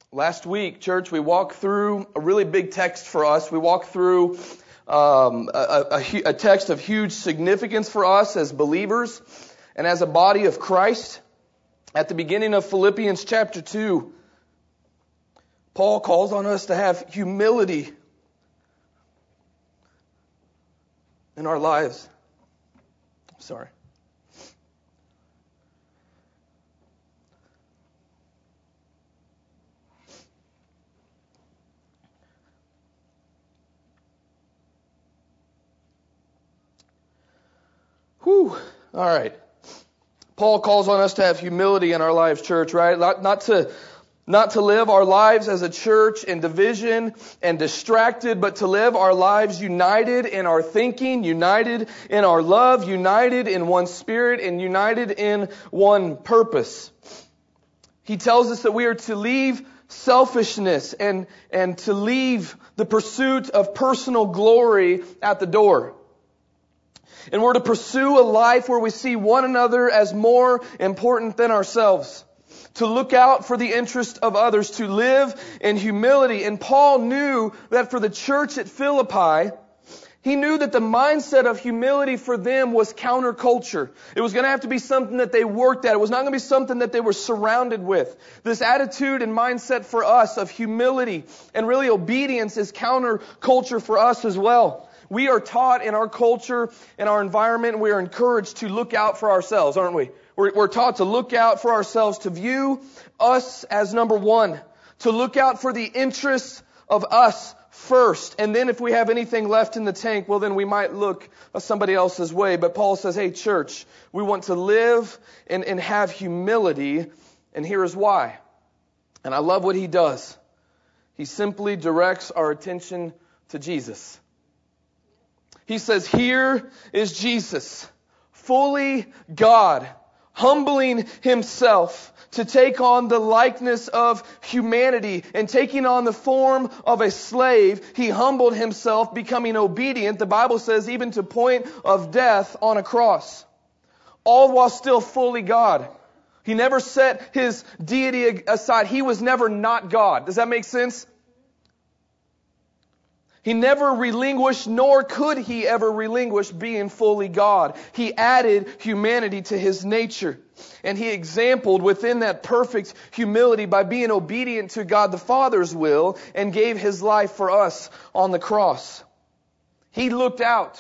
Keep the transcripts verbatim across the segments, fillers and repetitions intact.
Last week, church, we walked through a really big text for us. We walked through um, a, a, a text of huge significance for us as believers and as a body of Christ. At the beginning of Philippians chapter two, Paul calls on us to have humility in our lives. Sorry. Whew. All right. Paul calls on us to have humility in our lives, church, right? Not, not to, not to live our lives as a church in division and distracted, but to live our lives united in our thinking, united in our love, united in one spirit, and united in one purpose. He tells us that we are to leave selfishness and, and to leave the pursuit of personal glory at the door. And we're to pursue a life where we see one another as more important than ourselves. To look out for the interest of others. To live in humility. And Paul knew that for the church at Philippi, he knew that the mindset of humility for them was counterculture. It was going to have to be something that they worked at. It was not going to be something that they were surrounded with. This attitude and mindset for us of humility and really obedience is counterculture for us as well. We are taught in our culture, in our environment, we are encouraged to look out for ourselves, aren't we? We're, we're taught to look out for ourselves, to view us as number one, to look out for the interests of us first. And then if we have anything left in the tank, well, then we might look somebody else's way. But Paul says, hey, church, we want to live and, and have humility, and here is why. And I love what he does. He simply directs our attention to Jesus. He says, here is Jesus, fully God, humbling himself to take on the likeness of humanity and taking on the form of a slave. He humbled himself, becoming obedient, the Bible says, even to point of death on a cross. All while still fully God. He never set his deity aside. He was never not God. Does that make sense? He never relinquished, nor could he ever relinquish being fully God. He added humanity to his nature. And he exampled within that perfect humility by being obedient to God the Father's will and gave his life for us on the cross. He looked out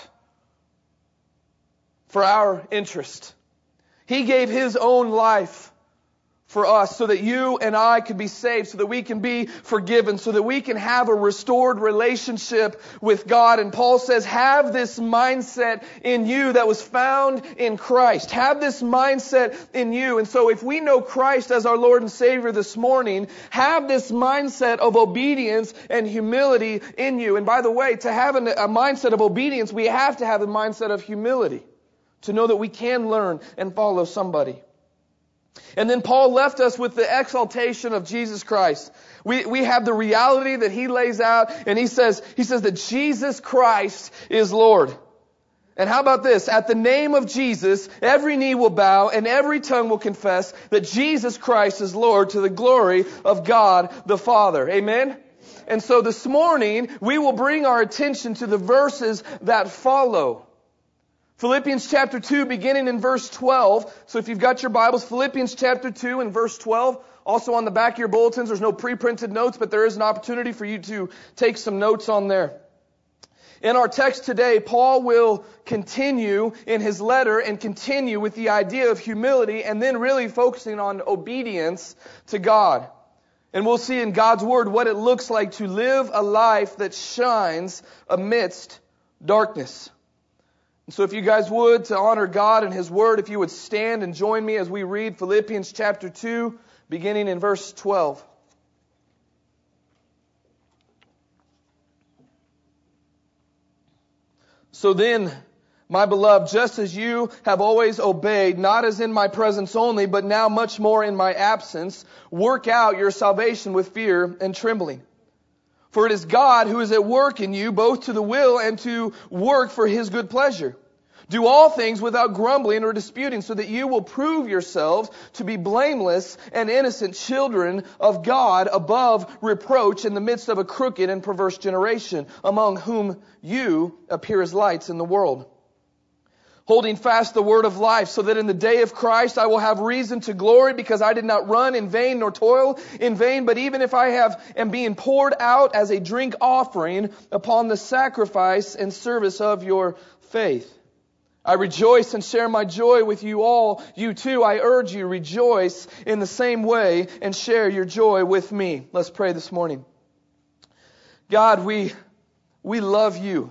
for our interest. He gave his own life for us so that you and I could be saved, so that we can be forgiven, so that we can have a restored relationship with God. And Paul says, have this mindset in you that was found in Christ. Have this mindset in you. And so if we know Christ as our Lord and Savior this morning, have this mindset of obedience and humility in you. And by the way, to have a mindset of obedience, we have to have a mindset of humility, to know that we can learn and follow somebody. And then Paul left us with the exaltation of Jesus Christ. We, we have the reality that he lays out, and he says, he says that Jesus Christ is Lord. And how about this? At the name of Jesus, every knee will bow and every tongue will confess that Jesus Christ is Lord, to the glory of God the Father. Amen? And so this morning, we will bring our attention to the verses that follow. Philippians chapter two, beginning in verse twelve. So if you've got your Bibles, Philippians chapter two and verse twelve. Also on the back of your bulletins, there's no pre-printed notes, but there is an opportunity for you to take some notes on there. In our text today, Paul will continue in his letter and continue with the idea of humility and then really focusing on obedience to God. And we'll see in God's Word what it looks like to live a life that shines amidst darkness. And so if you guys would, to honor God and His Word, if you would stand and join me as we read Philippians chapter two, beginning in verse twelve. So then, my beloved, just as you have always obeyed, not as in my presence only, but now much more in my absence, work out your salvation with fear and trembling. For it is God who is at work in you, both to the will and to work for His good pleasure. Do all things without grumbling or disputing, so that you will prove yourselves to be blameless and innocent children of God, above reproach in the midst of a crooked and perverse generation, among whom you appear as lights in the world. Holding fast the word of life, so that in the day of Christ I will have reason to glory, because I did not run in vain nor toil in vain. But even if I have am being poured out as a drink offering upon the sacrifice and service of your faith. I rejoice and share my joy with you all. You too, I urge you, rejoice in the same way and share your joy with me. Let's pray this morning. God, we, we love you.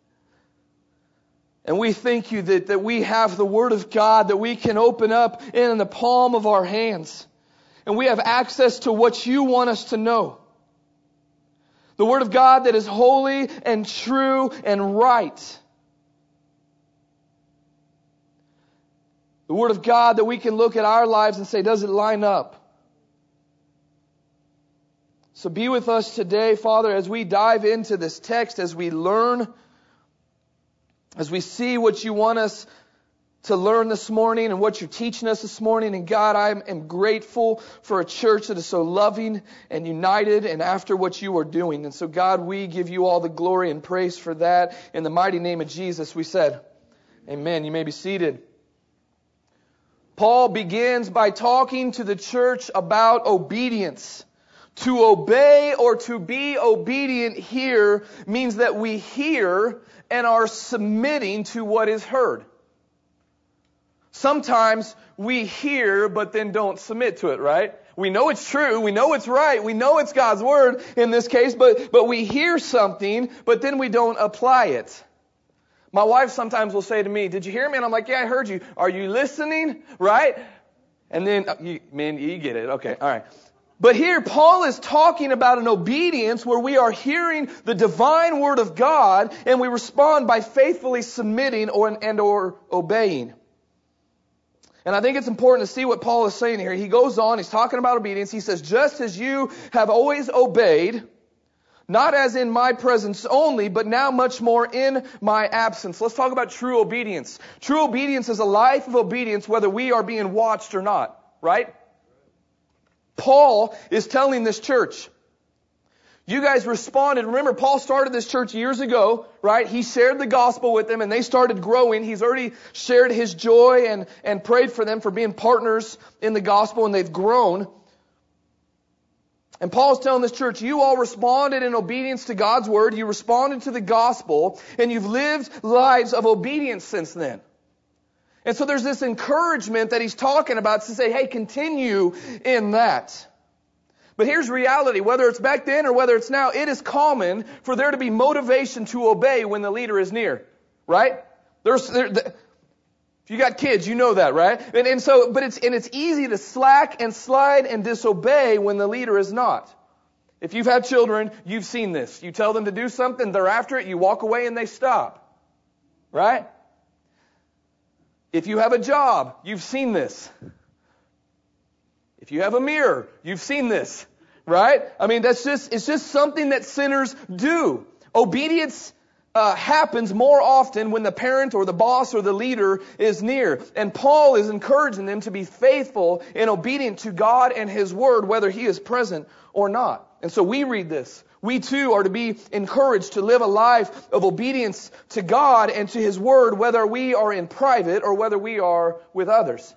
And we thank you that, that we have the Word of God that we can open up in the palm of our hands. And we have access to what you want us to know. The Word of God that is holy and true and right. The Word of God that we can look at our lives and say, does it line up? So be with us today, Father, as we dive into this text, as we learn, as we see what you want us to learn this morning and what you're teaching us this morning. And God, I am grateful for a church that is so loving and united and after what you are doing. And so, God, we give you all the glory and praise for that. In the mighty name of Jesus, we said, amen. You may be seated. Paul begins by talking to the church about obedience. To obey or to be obedient here means that we hear and are submitting to what is heard. Sometimes we hear but then don't submit to it, right? We know it's true, we know it's right, we know it's God's Word in this case, but, but we hear something but then we don't apply it. My wife sometimes will say to me, did you hear me? And I'm like, yeah, I heard you. Are you listening? Right? And then, uh, you, man, you get it. Okay, all right. But here, Paul is talking about an obedience where we are hearing the divine Word of God and we respond by faithfully submitting or, and or obeying. And I think it's important to see what Paul is saying here. He goes on, he's talking about obedience. He says, just as you have always obeyed, not as in my presence only, but now much more in my absence. Let's talk about true obedience. True obedience is a life of obedience whether we are being watched or not, right? Paul is telling this church, you guys responded. Remember, Paul started this church years ago, right? He shared the gospel with them and they started growing. He's already shared his joy and, and prayed for them for being partners in the gospel, and they've grown. And Paul's telling this church, you all responded in obedience to God's Word. You responded to the gospel, and you've lived lives of obedience since then. And so there's this encouragement that he's talking about to say, hey, continue in that. But here's reality. Whether it's back then or whether it's now, it is common for there to be motivation to obey when the leader is near. Right? There's, there, the, if you got kids, you know that, right? And, and so, but it's, and it's easy to slack and slide and disobey when the leader is not. If you've had children, you've seen this. You tell them to do something, they're after it, you walk away and they stop. Right? If you have a job, you've seen this. If you have a mirror, you've seen this. Right? I mean, that's just, it's just something that sinners do. Obedience Uh, happens more often when the parent or the boss or the leader is near. And Paul is encouraging them to be faithful and obedient to God and His Word, whether He is present or not. And so we read this. We too are to be encouraged to live a life of obedience to God and to His Word, whether we are in private or whether we are with others.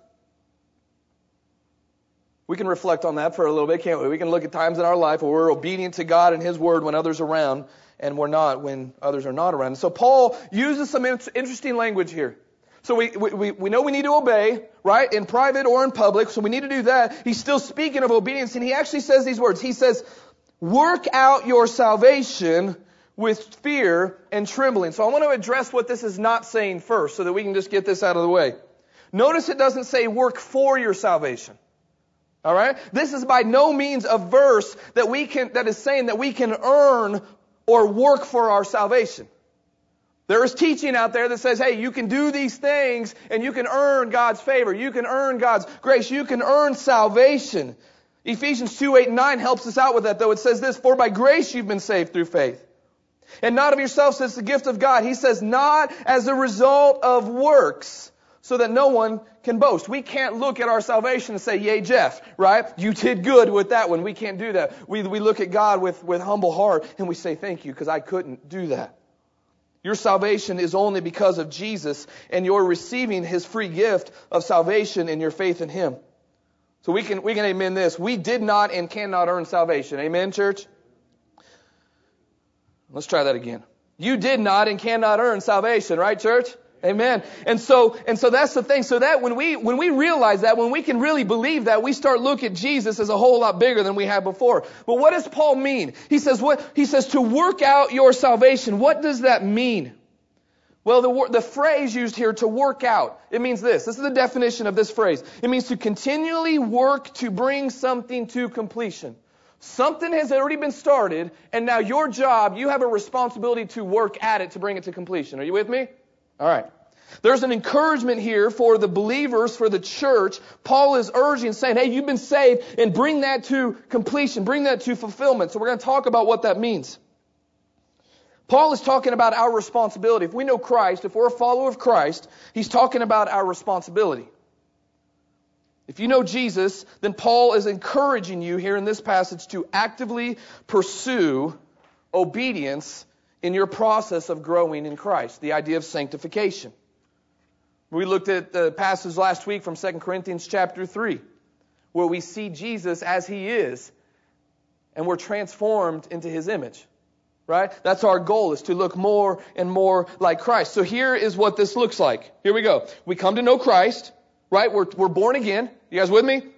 We can reflect on that for a little bit, can't we? We can look at times in our life where we're obedient to God and His Word when others are around, and we're not when others are not around. So Paul uses some interesting language here. So we, we, we know we need to obey, right? In private or in public. So we need to do that. He's still speaking of obedience, and he actually says these words. He says, work out your salvation with fear and trembling. So I want to address what this is not saying first so that we can just get this out of the way. Notice it doesn't say work for your salvation. All right? This is by no means a verse that we can, that is saying that we can earn or work for our salvation. There is teaching out there that says, hey, you can do these things and you can earn God's favor. You can earn God's grace. You can earn salvation. Ephesians two, eight, and nine helps us out with that, though. It says this, for by grace you've been saved through faith. And not of yourselves, it's the gift of God. He says, not as a result of works, so that no one can boast. We can't look at our salvation and say, yay, Jeff, right? You did good with that one. We can't do that. We, we look at God with, with humble heart and we say, thank you, because I couldn't do that. Your salvation is only because of Jesus, and you're receiving His free gift of salvation in your faith in Him. So we can, we can amen this. We did not and cannot earn salvation. Amen, church? Let's try that again. You did not and cannot earn salvation, right, church? Amen. And so, and so that's the thing. So that when we, when we realize that, when we can really believe that, we start looking at Jesus as a whole lot bigger than we had before. But what does Paul mean? He says what? He says to work out your salvation. What does that mean? Well, the, the phrase used here, to work out, it means this. This is the definition of this phrase. It means to continually work to bring something to completion. Something has already been started, and now your job, you have a responsibility to work at it to bring it to completion. Are you with me? All right. There's an encouragement here for the believers, for the church. Paul is urging, saying, hey, you've been saved, and bring that to completion. Bring that to fulfillment. So we're going to talk about what that means. Paul is talking about our responsibility. If we know Christ, if we're a follower of Christ, he's talking about our responsibility. If you know Jesus, then Paul is encouraging you here in this passage to actively pursue obedience in your process of growing in Christ, the idea of sanctification. We looked at the passage last week from Second Corinthians chapter three, where we see Jesus as He is, and we're transformed into His image. Right? That's our goal, is to look more and more like Christ. So here is what this looks like. Here we go. We come to know Christ, right? We're, we're born again. You guys with me?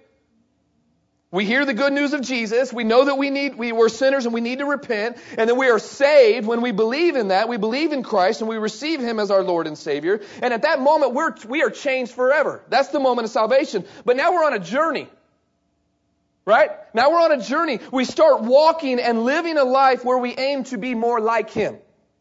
We hear the good news of Jesus. We know that we need, we were sinners and we need to repent. And then we are saved when we believe in that. We believe in Christ and we receive Him as our Lord and Savior. And at that moment, we're, we are changed forever. That's the moment of salvation. But now we're on a journey. Right? Now we're on a journey. We start walking and living a life where we aim to be more like Him.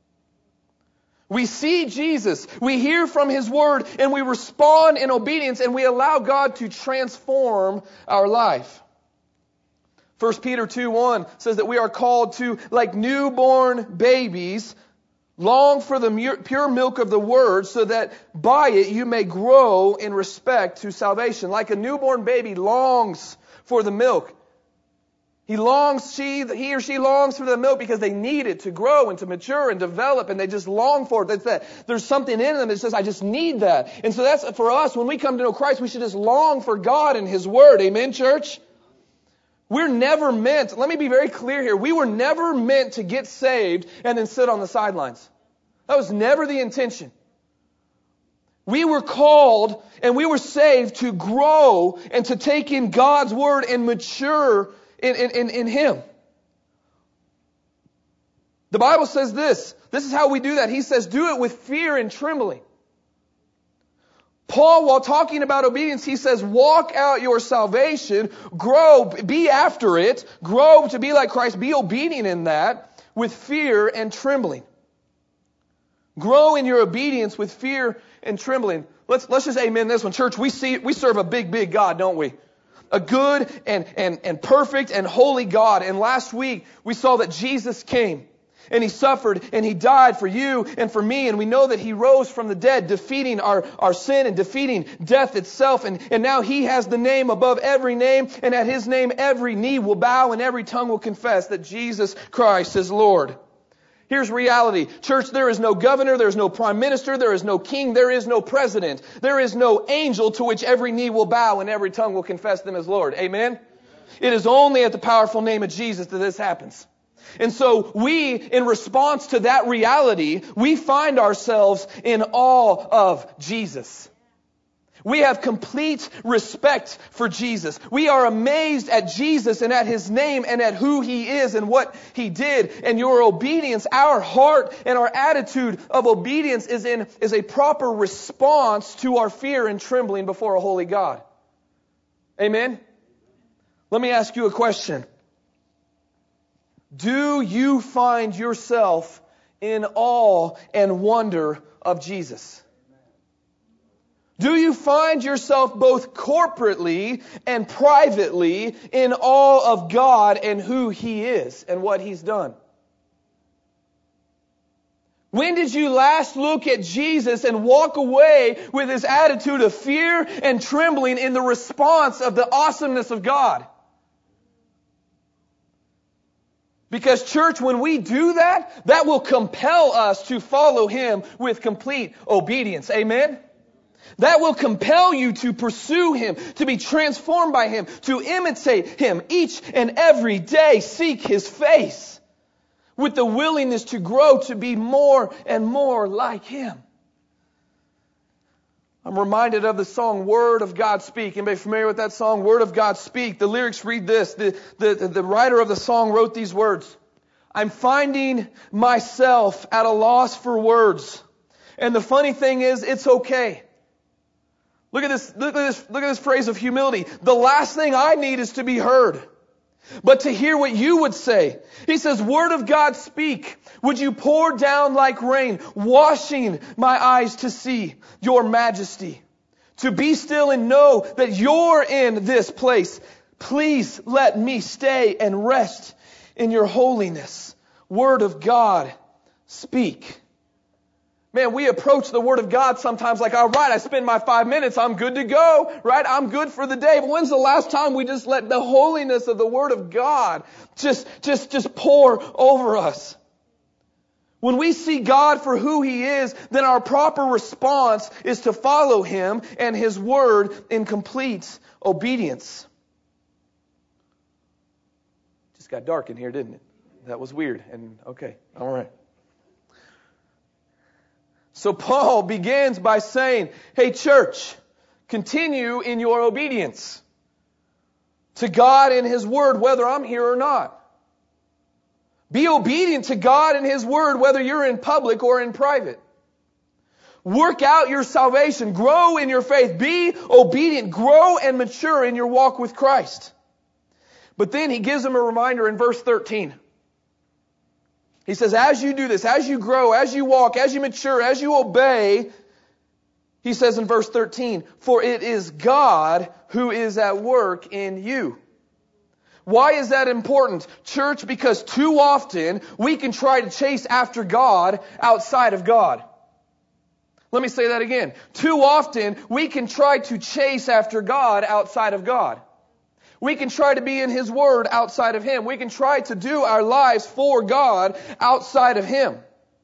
We see Jesus, we hear from His Word, and we respond in obedience, and we allow God to transform our life. First Peter two one says that we are called to, like newborn babies, long for the pure milk of the Word, so that by it you may grow in respect to salvation. Like a newborn baby longs for the milk. He longs, she, he or she longs for the milk because they need it to grow and to mature and develop, and they just long for it. That's that. There's something in them that says, I just need that. And so that's for us, when we come to know Christ, we should just long for God and His Word. Amen, church? We're never meant, let me be very clear here, we were never meant to get saved and then sit on the sidelines. That was never the intention. We were called and we were saved to grow and to take in God's Word and mature in, in, in Him. The Bible says this. This is how we do that. He says, do it with fear and trembling. Paul, while talking about obedience, he says, walk out your salvation, grow, be after it, grow to be like Christ, be obedient in that with fear and trembling. Grow in your obedience with fear and trembling. Let's, let's just amen this one. Church, we see, we serve a big, big God, don't we? A good and, and, and perfect and holy God. And last week, we saw that Jesus came and He suffered and He died for you and for me. And we know that He rose from the dead, defeating our, our sin and defeating death itself. And, and now He has the name above every name. And at His name, every knee will bow and every tongue will confess that Jesus Christ is Lord. Here's reality. Church, there is no governor, there is no prime minister, there is no king, there is no president. There is no angel to which every knee will bow and every tongue will confess them as Lord. Amen? It is only at the powerful name of Jesus that this happens. And so we, in response to that reality, we find ourselves in awe of Jesus. We have complete respect for Jesus. We are amazed at Jesus and at His name and at who He is and what He did. And your obedience, our heart and our attitude of obedience is in is a proper response to our fear and trembling before a holy God. Amen? Let me ask you a question. Do you find yourself in awe and wonder of Jesus? Do you find yourself both corporately and privately in awe of God and who He is and what He's done? When did you last look at Jesus and walk away with this attitude of fear and trembling in the response of the awesomeness of God? Because church, when we do that, that will compel us to follow Him with complete obedience. Amen? That will compel you to pursue Him, to be transformed by Him, to imitate Him each and every day. Seek His face with the willingness to grow to be more and more like Him. I'm reminded of the song, Word of God Speak. Anybody familiar with that song, Word of God Speak? The lyrics read this. The, the, the writer of the song wrote these words. I'm finding myself at a loss for words. And the funny thing is, it's okay. Look at this, look at this, look at this phrase of humility. The last thing I need is to be heard, but to hear what you would say. He says, Word of God speak. Would you pour down like rain, washing my eyes to see your majesty? To be still and know that you're in this place. Please let me stay and rest in your holiness. Word of God speak. Man, we approach the Word of God sometimes like, all right, I spend my five minutes, I'm good to go, right? I'm good for the day. But when's the last time we just let the holiness of the Word of God just, just, just pour over us? When we see God for who He is, then our proper response is to follow Him and His Word in complete obedience. Just got dark in here, didn't it? That was weird. And okay, all right. So Paul begins by saying, hey church, continue in your obedience to God and His Word, whether I'm here or not. Be obedient to God and His Word, whether you're in public or in private. Work out your salvation. Grow in your faith. Be obedient. Grow and mature in your walk with Christ. But then he gives them a reminder in verse thirteen. He says, as you do this, as you grow, as you walk, as you mature, as you obey, he says in verse thirteen, for it is God who is at work in you. Why is that important, church? Because too often we can try to chase after God outside of God. Let me say that again. Too often we can try to chase after God outside of God. We can try to be in His Word outside of Him. We can try to do our lives for God outside of Him.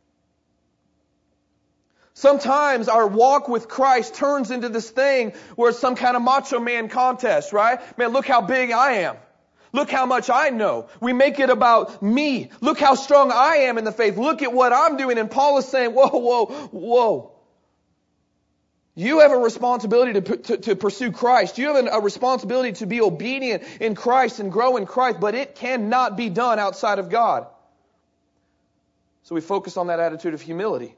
Sometimes our walk with Christ turns into this thing where it's some kind of macho man contest, right? Man, look how big I am. Look how much I know. We make it about me. Look how strong I am in the faith. Look at what I'm doing. And Paul is saying, whoa, whoa, whoa. You have a responsibility to, to, to pursue Christ. You have a responsibility to be obedient in Christ and grow in Christ, but it cannot be done outside of God. So we focus on that attitude of humility.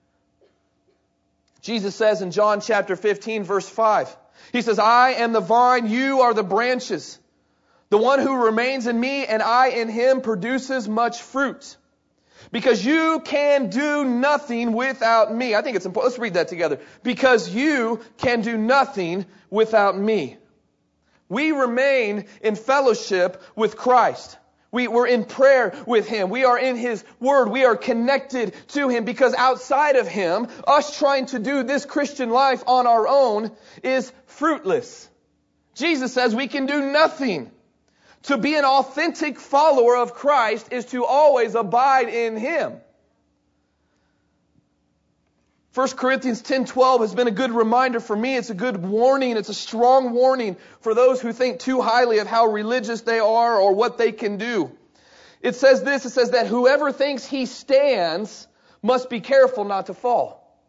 Jesus says in John chapter fifteen, verse five, He says, I am the vine, you are the branches. The one who remains in me and I in him produces much fruit. Because you can do nothing without me. I think it's important. Let's read that together. Because you can do nothing without me. We remain in fellowship with Christ. We, we're in prayer with Him. We are in His Word. We are connected to Him because outside of Him, us trying to do this Christian life on our own is fruitless. Jesus says we can do nothing. To be an authentic follower of Christ is to always abide in Him. First Corinthians ten twelve has been a good reminder for me. It's a good warning. It's a strong warning for those who think too highly of how religious they are or what they can do. It says this, it says that whoever thinks he stands must be careful not to fall.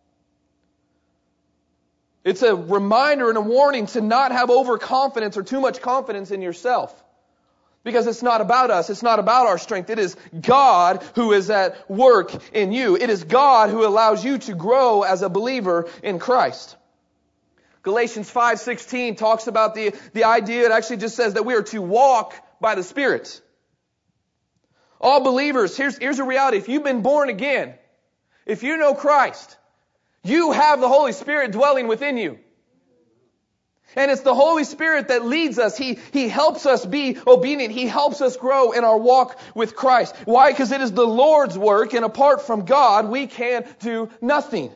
It's a reminder and a warning to not have overconfidence or too much confidence in yourself. Because it's not about us. It's not about our strength. It is God who is at work in you. It is God who allows you to grow as a believer in Christ. Galatians five sixteen talks about the, the idea. It actually just says that we are to walk by the Spirit. All believers, here's, here's a reality. If you've been born again, if you know Christ, you have the Holy Spirit dwelling within you. And it's the Holy Spirit that leads us. He, He helps us be obedient. He helps us grow in our walk with Christ. Why? Because it is the Lord's work, and apart from God, we can do nothing.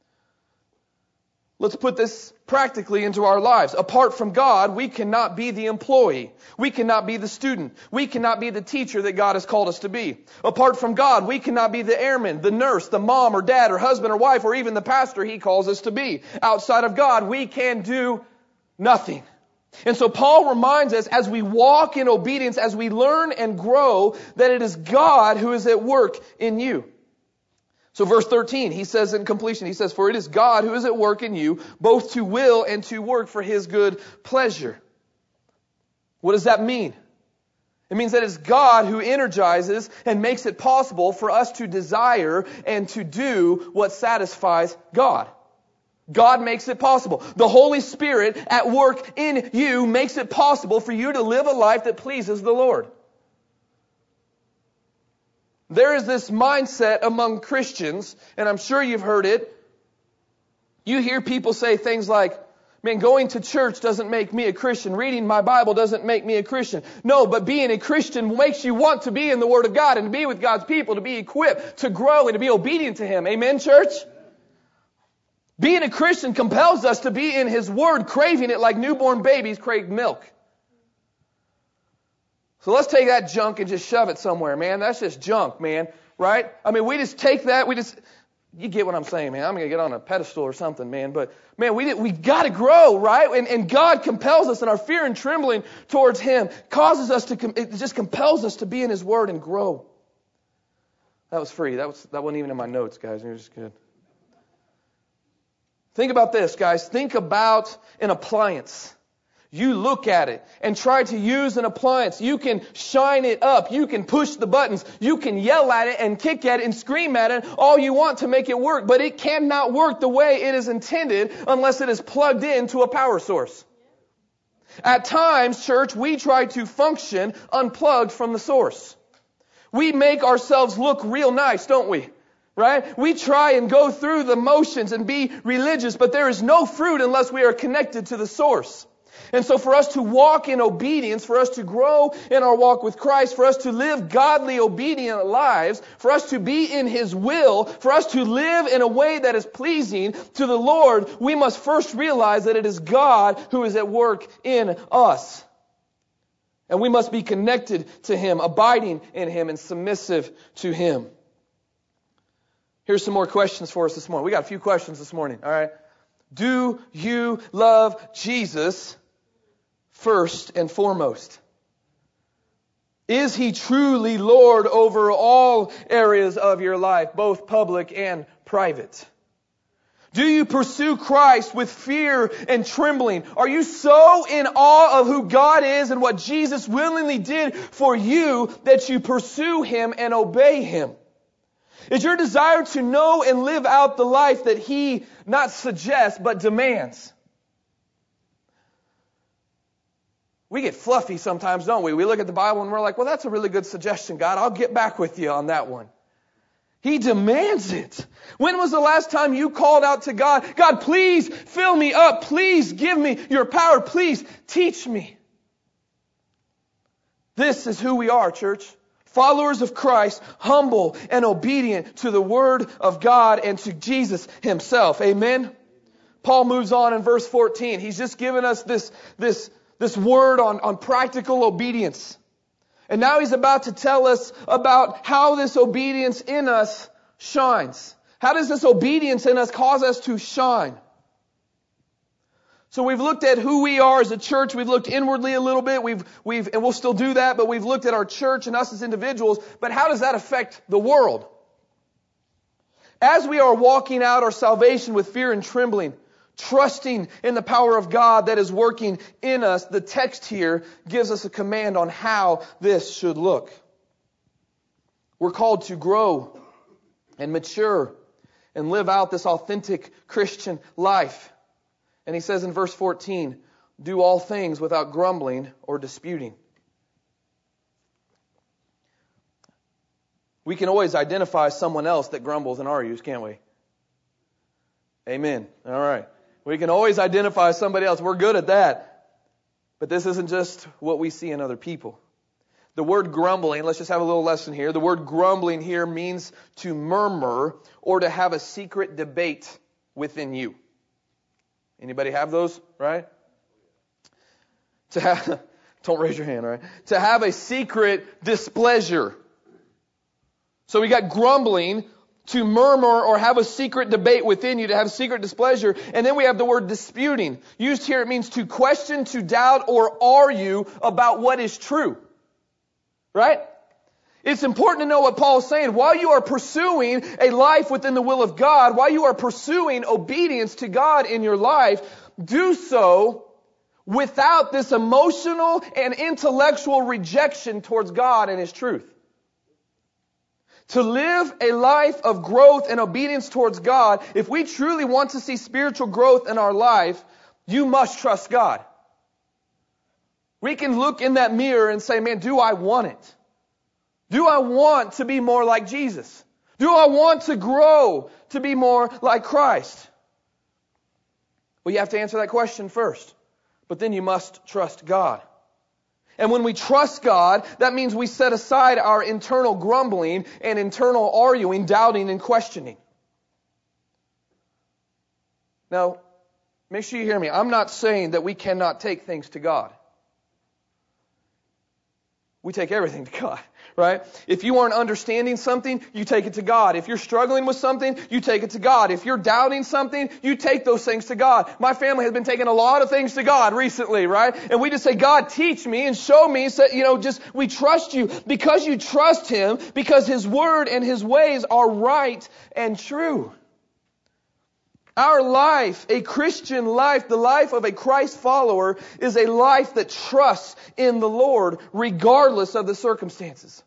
Let's put this practically into our lives. Apart from God, we cannot be the employee. We cannot be the student. We cannot be the teacher that God has called us to be. Apart from God, we cannot be the airman, the nurse, the mom or dad or husband or wife, or even the pastor He calls us to be. Outside of God, we can do nothing. And so Paul reminds us, as we walk in obedience, as we learn and grow, that it is God who is at work in you. So verse thirteen, he says in completion, he says, "For it is God who is at work in you, both to will and to work for His good pleasure." What does that mean? It means that it's God who energizes and makes it possible for us to desire and to do what satisfies God. God makes it possible. The Holy Spirit at work in you makes it possible for you to live a life that pleases the Lord. There is this mindset among Christians, and I'm sure you've heard it. You hear people say things like, man, going to church doesn't make me a Christian. Reading my Bible doesn't make me a Christian. No, but being a Christian makes you want to be in the Word of God and to be with God's people, to be equipped, to grow, and to be obedient to Him. Amen, church? Being a Christian compels us to be in His Word, craving it like newborn babies crave milk. So let's take that junk and just shove it somewhere, man. That's just junk, man. Right? I mean, we just take that, we just, you get what I'm saying, man. I'm going to get on a pedestal or something, man. But, man, we we got to grow, right? And, and God compels us, and our fear and trembling towards Him causes us to, it just compels us to be in His Word and grow. That was free. That was that wasn't even in my notes, guys. It was just good. Think about this, guys. Think about an appliance. You look at it and try to use an appliance. You can shine it up. You can push the buttons. You can yell at it and kick at it and scream at it all you want to make it work. But it cannot work the way it is intended unless it is plugged into a power source. At times, church, we try to function unplugged from the source. We make ourselves look real nice, don't we? Right? We try and go through the motions and be religious, but there is no fruit unless we are connected to the source. And so for us to walk in obedience, for us to grow in our walk with Christ, for us to live godly, obedient lives, for us to be in His will, for us to live in a way that is pleasing to the Lord, we must first realize that it is God who is at work in us. And we must be connected to Him, abiding in Him, and submissive to Him. Here's some more questions for us this morning. We got a few questions this morning, all right? Do you love Jesus first and foremost? Is He truly Lord over all areas of your life, both public and private? Do you pursue Christ with fear and trembling? Are you so in awe of who God is and what Jesus willingly did for you that you pursue Him and obey Him? Is your desire to know and live out the life that He not suggests but demands? We get fluffy sometimes, don't we? We look at the Bible and we're like, well, that's a really good suggestion, God. I'll get back with you on that one. He demands it. When was the last time you called out to God, God, please fill me up. Please give me your power. Please teach me. This is who we are, church. Followers of Christ, humble and obedient to the Word of God and to Jesus Himself. Amen? Paul moves on in verse fourteen. He's just given us this, this, this word on, on practical obedience. And now he's about to tell us about how this obedience in us shines. How does this obedience in us cause us to shine? So we've looked at who we are as a church. We've looked inwardly a little bit. We've, we've, and we'll still do that, but we've looked at our church and us as individuals. But how does that affect the world? As we are walking out our salvation with fear and trembling, trusting in the power of God that is working in us, the text here gives us a command on how this should look. We're called to grow and mature and live out this authentic Christian life. And he says in verse fourteen, do all things without grumbling or disputing. We can always identify someone else that grumbles and argues, can't we? Amen. All right. We can always identify somebody else. We're good at that. But this isn't just what we see in other people. The word grumbling, let's just have a little lesson here. The word grumbling here means to murmur or to have a secret debate within you. Anybody have those, right? To have, don't raise your hand, right? To have a secret displeasure. So we got grumbling, to murmur or have a secret debate within you, to have secret displeasure. And then we have the word disputing. Used here, it means to question, to doubt, or argue about what is true. Right? It's important to know what Paul is saying. While you are pursuing a life within the will of God, while you are pursuing obedience to God in your life, do so without this emotional and intellectual rejection towards God and His truth. To live a life of growth and obedience towards God, if we truly want to see spiritual growth in our life, you must trust God. We can look in that mirror and say, man, do I want it? Do I want to be more like Jesus? Do I want to grow to be more like Christ? Well, you have to answer that question first. But then you must trust God. And when we trust God, that means we set aside our internal grumbling and internal arguing, doubting, and questioning. Now, make sure you hear me. I'm not saying that we cannot take things to God. We take everything to God, right? If you aren't understanding something, you take it to God. If you're struggling with something, you take it to God. If you're doubting something, you take those things to God. My family has been taking a lot of things to God recently, right? And we just say, God, teach me and show me. So, you know, just, we trust you because you trust Him, because His Word and His ways are right and true. Our life, a Christian life, the life of a Christ follower, is a life that trusts in the Lord regardless of the circumstances.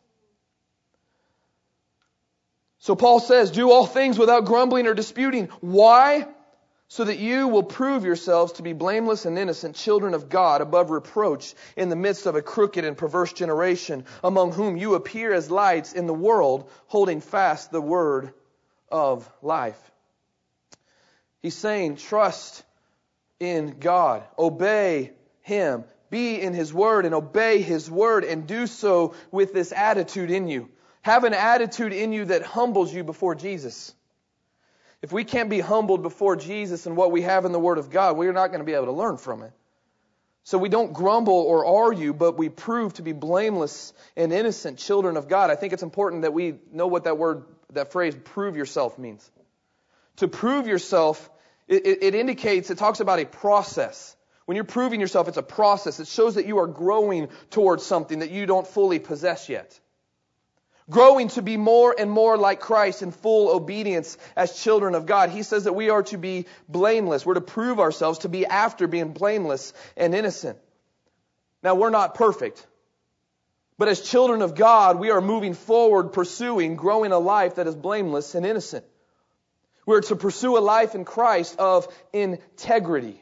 So Paul says, do all things without grumbling or disputing. Why? So that you will prove yourselves to be blameless and innocent, children of God, above reproach, in the midst of a crooked and perverse generation, among whom you appear as lights in the world, holding fast the word of life. He's saying, trust in God. Obey Him. Be in His Word and obey His Word, and do so with this attitude in you. Have an attitude in you that humbles you before Jesus. If we can't be humbled before Jesus and what we have in the Word of God, we're not going to be able to learn from it. So we don't grumble or argue, but we prove to be blameless and innocent children of God. I think it's important that we know what that word, that phrase, prove yourself means. To prove yourself, it, it, it indicates, it talks about a process. When you're proving yourself, it's a process. It shows that you are growing towards something that you don't fully possess yet. Growing to be more and more like Christ in full obedience as children of God. He says that we are to be blameless. We're to prove ourselves to be after being blameless and innocent. Now, we're not perfect. But as children of God, we are moving forward, pursuing, growing a life that is blameless and innocent. We're to pursue a life in Christ of integrity.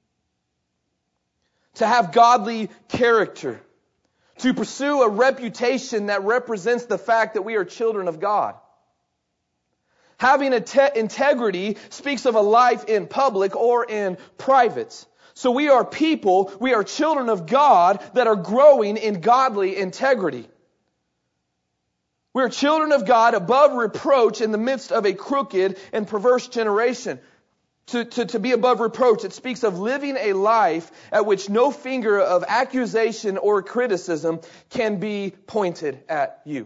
To have godly character. To pursue a reputation that represents the fact that we are children of God. Having a te- integrity speaks of a life in public or in private. So we are people, we are children of God that are growing in godly integrity. We are children of God above reproach in the midst of a crooked and perverse generation. To, to, to be above reproach, it speaks of living a life at which no finger of accusation or criticism can be pointed at you.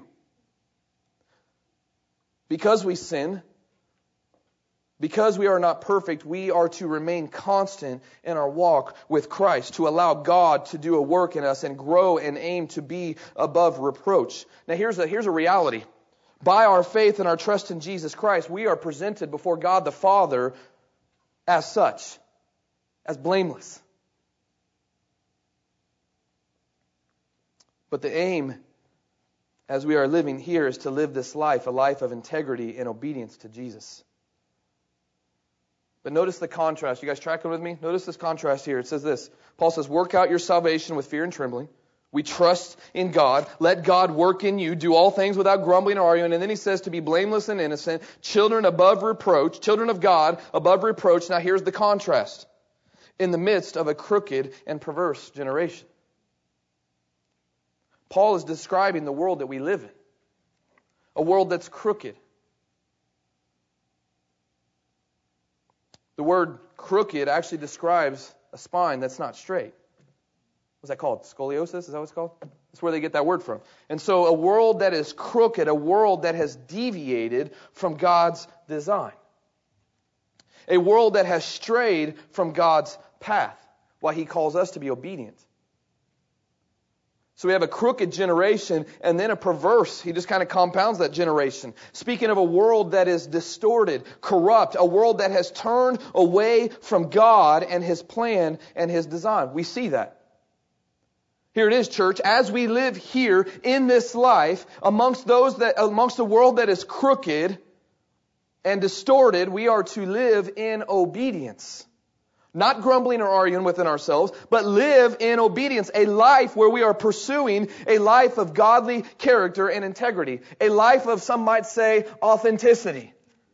Because we sin, because we are not perfect, we are to remain constant in our walk with Christ, to allow God to do a work in us and grow and aim to be above reproach. Now here's a, here's a reality. By our faith and our trust in Jesus Christ, we are presented before God the Father as such, as blameless. But the aim, as we are living here, is to live this life, a life of integrity and obedience to Jesus. But notice the contrast. You guys tracking with me? Notice this contrast here. It says this. Paul says, work out your salvation with fear and trembling. We trust in God. Let God work in you. Do all things without grumbling or arguing. And then he says to be blameless and innocent, children above reproach, children of God above reproach. Now here's the contrast. In the midst of a crooked and perverse generation. Paul is describing the world that we live in. A world that's crooked. The word crooked actually describes a spine that's not straight. What's that called? Scoliosis? Is that what it's called? That's where they get that word from. And so a world that is crooked, a world that has deviated from God's design. A world that has strayed from God's path. Why he calls us to be obedient. So we have a crooked generation and then a perverse. He just kind of compounds that generation. Speaking of a world that is distorted, corrupt, a world that has turned away from God and His plan and His design. We see that. Here it is, church. As we live here in this life, amongst those that, amongst a world that is crooked and distorted, we are to live in obedience. Not grumbling or arguing within ourselves, but live in obedience. A life where we are pursuing a life of godly character and integrity. A life of, some might say, authenticity.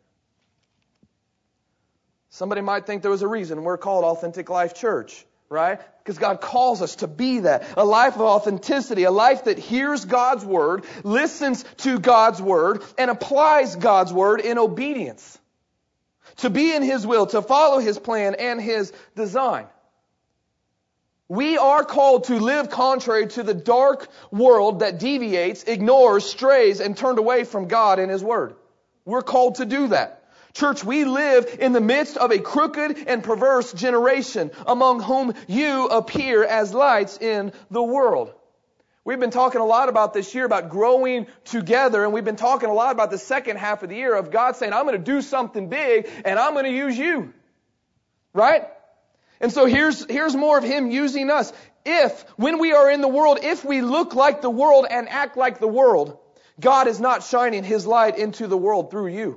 Somebody might think there was a reason we're called Authentic Life Church, right? Because God calls us to be that. A life of authenticity. A life that hears God's Word, listens to God's Word, and applies God's Word in obedience. To be in His will, to follow His plan and His design. We are called to live contrary to the dark world that deviates, ignores, strays, and turned away from God and His Word. We're called to do that. Church, we live in the midst of a crooked and perverse generation, among whom you appear as lights in the world. We've been talking a lot about this year about growing together, and we've been talking a lot about the second half of the year of God saying, I'm going to do something big, and I'm going to use you. Right? And so here's, here's more of Him using us. If, when we are in the world, if we look like the world and act like the world, God is not shining His light into the world through you.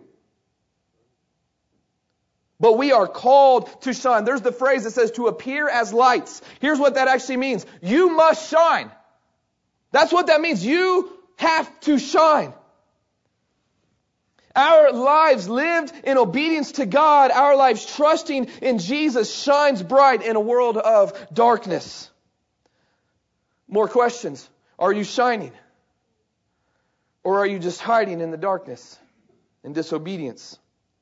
But we are called to shine. There's the phrase that says to appear as lights. Here's what that actually means. You must shine. That's what that means. You have to shine. Our lives lived in obedience to God, our lives trusting in Jesus, shines bright in a world of darkness. More questions. Are you shining? Or are you just hiding in the darkness in disobedience?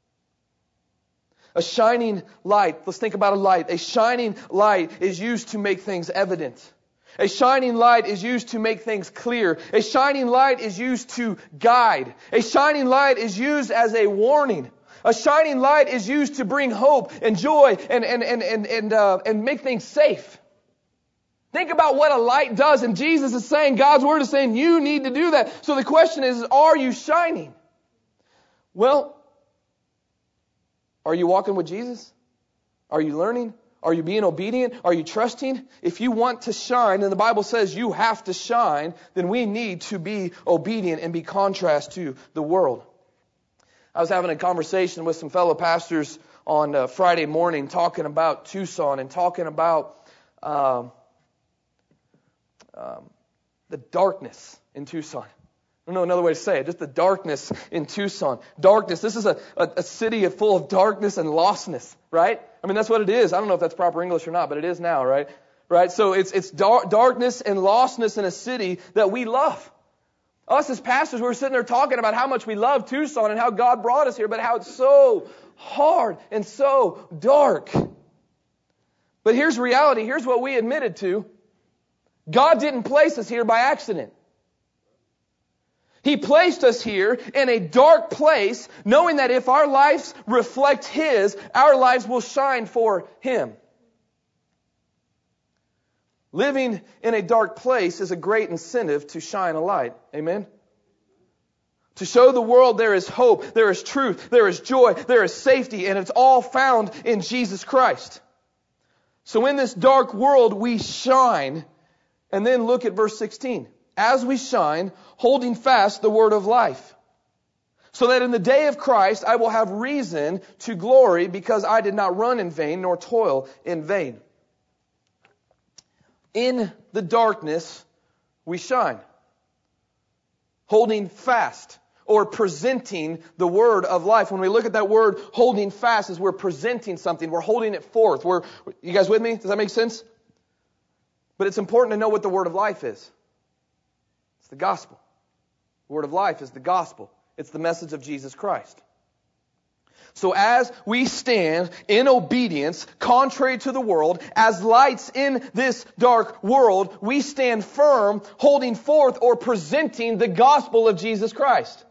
A shining light, let's think about a light. A shining light is used to make things evident. A shining light is used to make things clear. A shining light is used to guide. A shining light is used as a warning. A shining light is used to bring hope and joy and and and and and, uh, and make things safe. Think about what a light does, and Jesus is saying, God's Word is saying, you need to do that. So the question is, are you shining? Well, are you walking with Jesus? Are you learning? Are you being obedient? Are you trusting? If you want to shine, and the Bible says you have to shine, then we need to be obedient and be contrast to the world. I was having a conversation with some fellow pastors on uh, Friday morning talking about Tucson and talking about um, um, the darkness in Tucson. I don't know another way to say it. Just the darkness in Tucson. Darkness. This is a, a, a city full of darkness and lostness, right? I mean, that's what it is. I don't know if that's proper English or not, but it is now, right? Right? So it's it's dark, darkness and lostness in a city that we love. Us as pastors, we're sitting there talking about how much we love Tucson and how God brought us here, but how it's so hard and so dark. But here's reality. Here's what we admitted to. God didn't place us here by accident. He placed us here in a dark place, knowing that if our lives reflect His, our lives will shine for Him. Living in a dark place is a great incentive to shine a light. Amen? To show the world there is hope, there is truth, there is joy, there is safety, and it's all found in Jesus Christ. So in this dark world, we shine. And then look at verse sixteen. As we shine, holding fast the word of life, so that in the day of Christ I will have reason to glory, because I did not run in vain nor toil in vain. In the darkness, we shine. Holding fast or presenting the word of life. When we look at that word holding fast, is we're presenting something. We're holding it forth. We're, you guys with me? Does that make sense? But it's important to know what the word of life is. It's the gospel. The word of life is the gospel. It's the message of Jesus Christ. So as we stand in obedience, contrary to the world, as lights in this dark world, we stand firm, holding forth or presenting the gospel of Jesus Christ.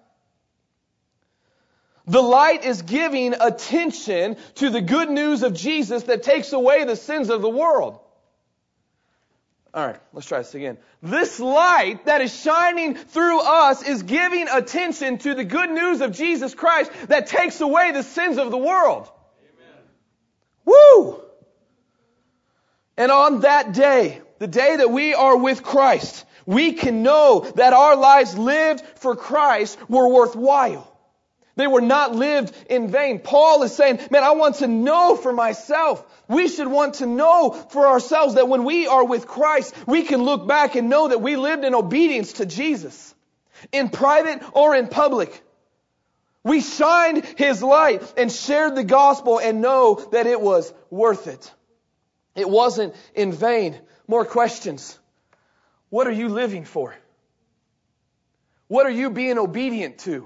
The light is giving attention to the good news of Jesus that takes away the sins of the world. All right, let's try this again. This light that is shining through us is giving attention to the good news of Jesus Christ that takes away the sins of the world. Amen. Woo! And on that day, the day that we are with Christ, we can know that our lives lived for Christ were worthwhile. They were not lived in vain. Paul is saying, man, I want to know for myself. We should want to know for ourselves that when we are with Christ, we can look back and know that we lived in obedience to Jesus. In private or in public. We shined His light and shared the gospel and know that it was worth it. It wasn't in vain. More questions. What are you living for? What are you being obedient to?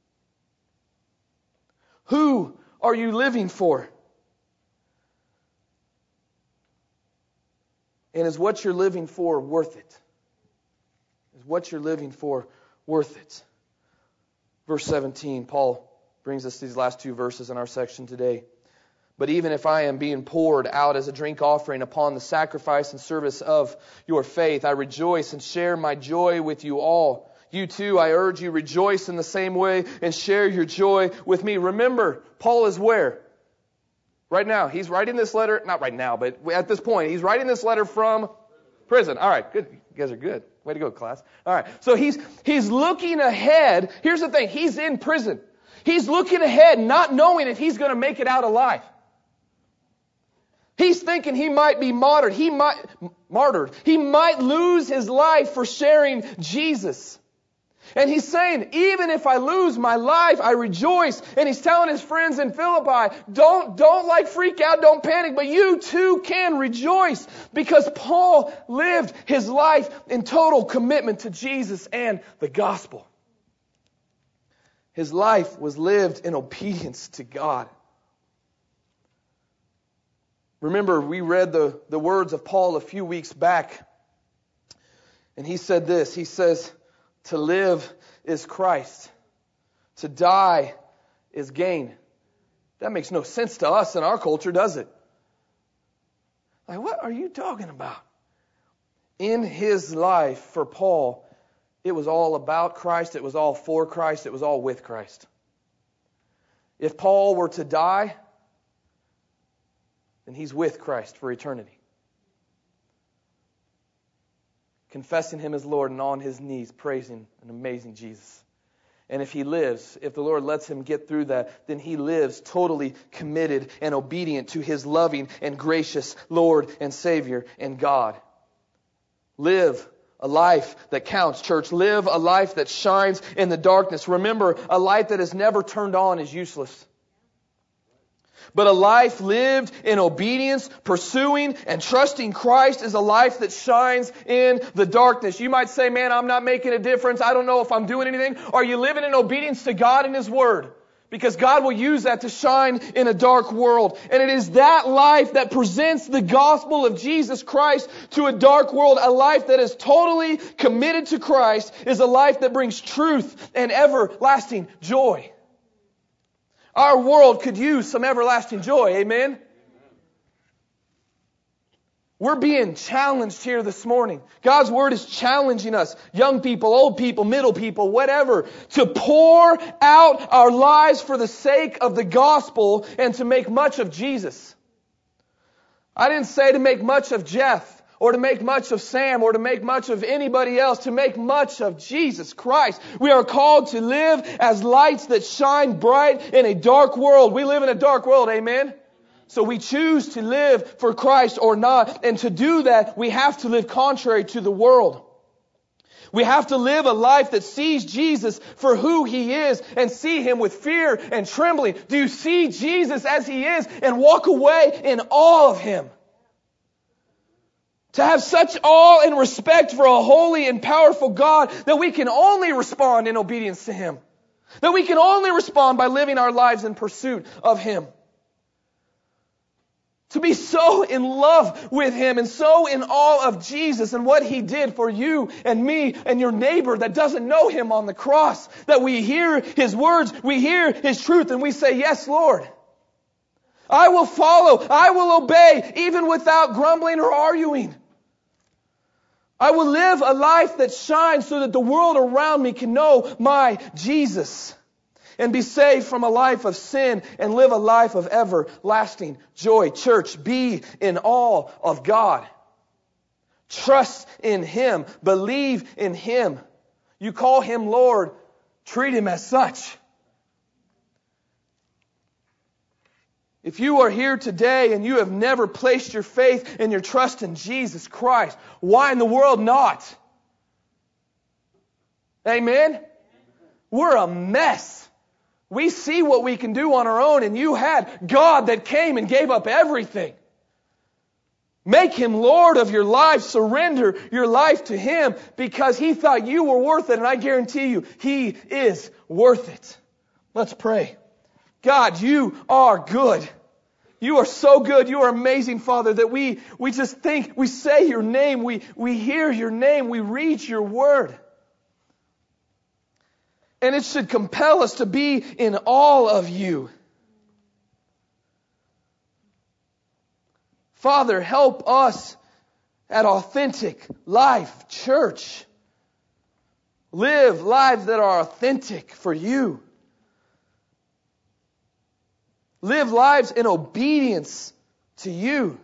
Who are you living for? And is what you're living for worth it? Is what you're living for worth it? Verse seventeen, Paul brings us these last two verses in our section today. But even if I am being poured out as a drink offering upon the sacrifice and service of your faith, I rejoice and share my joy with you all. You too, I urge you, rejoice in the same way and share your joy with me. Remember, Paul is where? Right now. He's writing this letter, not right now, but at this point, he's writing this letter from prison. All right, good. You guys are good. Way to go, class. All right, so he's he's looking ahead. Here's the thing. He's in prison. He's looking ahead, not knowing if he's going to make it out alive. He's thinking he might be martyred. He might martyred. He might lose his life for sharing Jesus. And he's saying, even if I lose my life, I rejoice. And he's telling his friends in Philippi, don't, don't like freak out, don't panic, but you too can rejoice. Because Paul lived his life in total commitment to Jesus and the gospel. His life was lived in obedience to God. Remember, we read the, the words of Paul a few weeks back. And he said this, he says, to live is Christ. To die is gain. That makes no sense to us in our culture, does it? Like, what are you talking about? In his life, for Paul, it was all about Christ. It was all for Christ. It was all with Christ. If Paul were to die, then he's with Christ for eternity. Confessing Him as Lord and on his knees, praising an amazing Jesus. And if he lives, if the Lord lets him get through that, then he lives totally committed and obedient to his loving and gracious Lord and Savior and God. Live a life that counts, church. Live a life that shines in the darkness. Remember, a light that is never turned on is useless. But a life lived in obedience, pursuing and trusting Christ is a life that shines in the darkness. You might say, man, I'm not making a difference. I don't know if I'm doing anything. Are you living in obedience to God and His Word? Because God will use that to shine in a dark world. And it is that life that presents the gospel of Jesus Christ to a dark world. A life that is totally committed to Christ is a life that brings truth and everlasting joy. Our world could use some everlasting joy. Amen? We're being challenged here this morning. God's Word is challenging us, young people, old people, middle people, whatever, to pour out our lives for the sake of the gospel and to make much of Jesus. I didn't say to make much of Jeff or to make much of Sam or to make much of anybody else, to make much of Jesus Christ. We are called to live as lights that shine bright in a dark world. We live in a dark world, amen? So we choose to live for Christ or not. And to do that, we have to live contrary to the world. We have to live a life that sees Jesus for who He is and see Him with fear and trembling. Do you see Jesus as He is and walk away in awe of Him? To have such awe and respect for a holy and powerful God that we can only respond in obedience to Him. That we can only respond by living our lives in pursuit of Him. To be so in love with Him and so in awe of Jesus and what He did for you and me and your neighbor that doesn't know Him on the cross. That we hear His words, we hear His truth, and we say, yes, Lord. I will follow, I will obey, even without grumbling or arguing. I will live a life that shines so that the world around me can know my Jesus and be saved from a life of sin and live a life of everlasting joy. Church, be in awe of God. Trust in Him. Believe in Him. You call Him Lord, treat Him as such. If you are here today and you have never placed your faith and your trust in Jesus Christ, why in the world not? Amen? We're a mess. We see what we can do on our own, and you had God that came and gave up everything. Make Him Lord of your life. Surrender your life to Him because He thought you were worth it, and I guarantee you, He is worth it. Let's pray. God, You are good. You are so good. You are amazing, Father, that we, we just think, we say Your name, we, we hear Your name, we read Your word. And it should compel us to be in awe of You. Father, help us at Authentic Life Church live lives that are authentic for You. Live lives in obedience to You.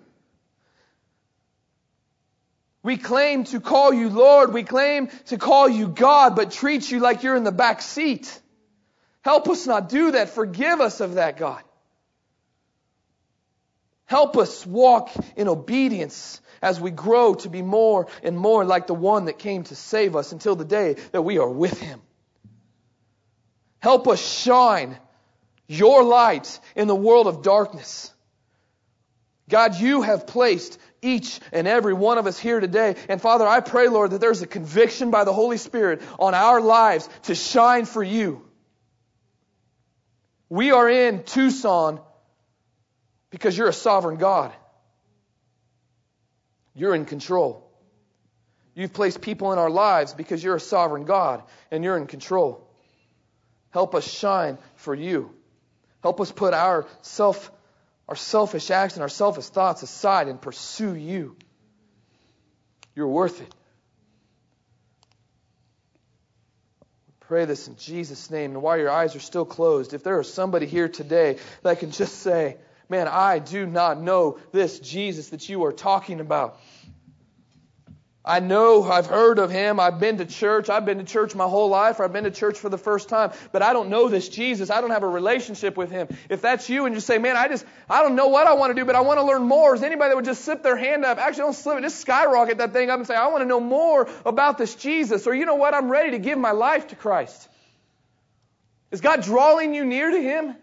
We claim to call You Lord. We claim to call You God, but treat You like You're in the back seat. Help us not do that. Forgive us of that, God. Help us walk in obedience as we grow to be more and more like the one that came to save us until the day that we are with Him. Help us shine Your light in the world of darkness. God, You have placed each and every one of us here today. And Father, I pray, Lord, that there's a conviction by the Holy Spirit on our lives to shine for You. We are in Tucson because You're a sovereign God. You're in control. You've placed people in our lives because You're a sovereign God and You're in control. Help us shine for You. Help us put our self, our selfish acts and our selfish thoughts aside and pursue You. You're worth it. Pray this in Jesus' name. And while your eyes are still closed, if there is somebody here today that can just say, man, I do not know this Jesus that You are talking about. I know, I've heard of Him, I've been to church, I've been to church my whole life, or I've been to church for the first time, but I don't know this Jesus, I don't have a relationship with Him. If that's you and you say, man, I just, I don't know what I want to do, but I want to learn more. Is anybody that would just slip their hand up? Actually, don't slip it, just skyrocket that thing up and say, I want to know more about this Jesus. Or you know what, I'm ready to give my life to Christ. Is God drawing you near to Him?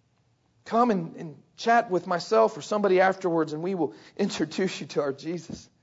Come and, and chat with myself or somebody afterwards and we will introduce you to our Jesus.